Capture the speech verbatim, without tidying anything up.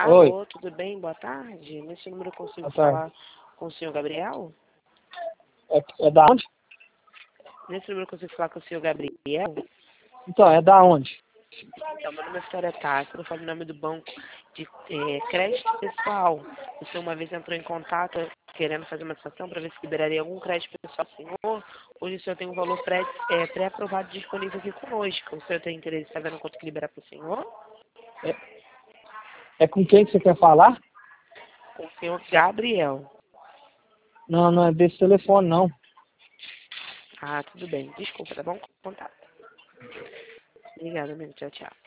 Oi. Alô, tudo bem? Boa tarde. Nesse número eu consigo Boa tarde. falar com o senhor Gabriel? É, é da onde? Nesse número eu consigo falar com o senhor Gabriel? Então, é da onde? Então, meu nome é Vitória Tássio, eu falo em nome do banco de é, crédito pessoal. O senhor uma vez entrou em contato querendo fazer uma situação para ver se liberaria algum crédito pessoal ao senhor. Hoje o senhor tem um valor pré, é, pré-aprovado disponível aqui conosco. O senhor tem interesse em saber quanto que liberar para o senhor? É, é com quem que você quer falar? Com o senhor Gabriel. Não, não é desse telefone, não. Ah, tudo bem. Desculpa, tá bom? Contato. Obrigada, amigo. Tchau, tchau.